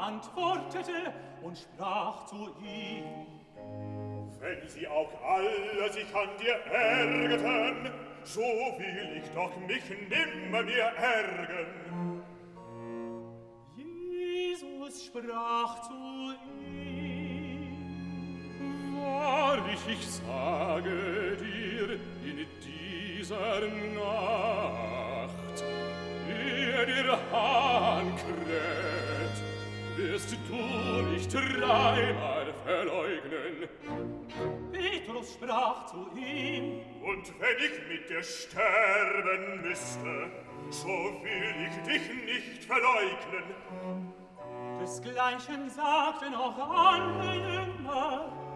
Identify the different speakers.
Speaker 1: antwortete und sprach zu ihm:
Speaker 2: Wenn sie auch alle sich an dir ärgerten, so will ich doch mich nimmer mehr ärgern.
Speaker 1: Jesus sprach zu ihm:
Speaker 2: Wahrlich, ich sage dir, in dieser Nacht, ehe der Hahn kräht, wirst du nicht dreimal verleugnen.
Speaker 1: Petrus sprach zu ihm:
Speaker 2: Und wenn ich mit dir sterben müsste, so will ich dich nicht verleugnen.
Speaker 1: Desgleichen sagten auch andere Jünger,